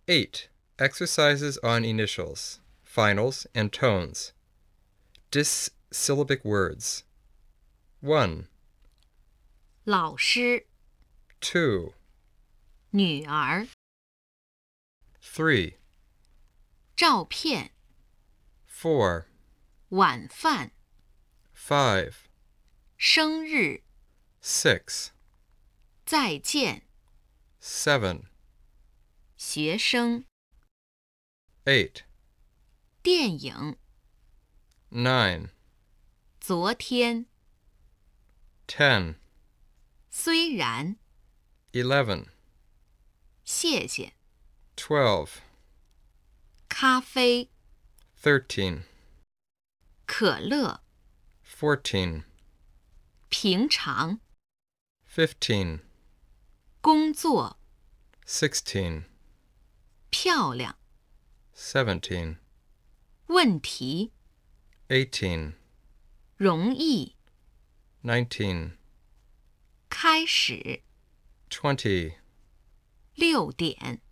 8. Exercises on initials, finals, and tones. Dissyllabic words. 1, 老师 2, 女儿 3, 照片 4, 晚饭 5, 生日 6, 再见 7, 学生 8, 电影 9, 昨天 10, 虽然 11, 谢谢 12, 咖啡 13, 可乐 14, 平常 15, 工作 16, 漂亮 17, 问题 18, 容易 19, 开始 20, 6点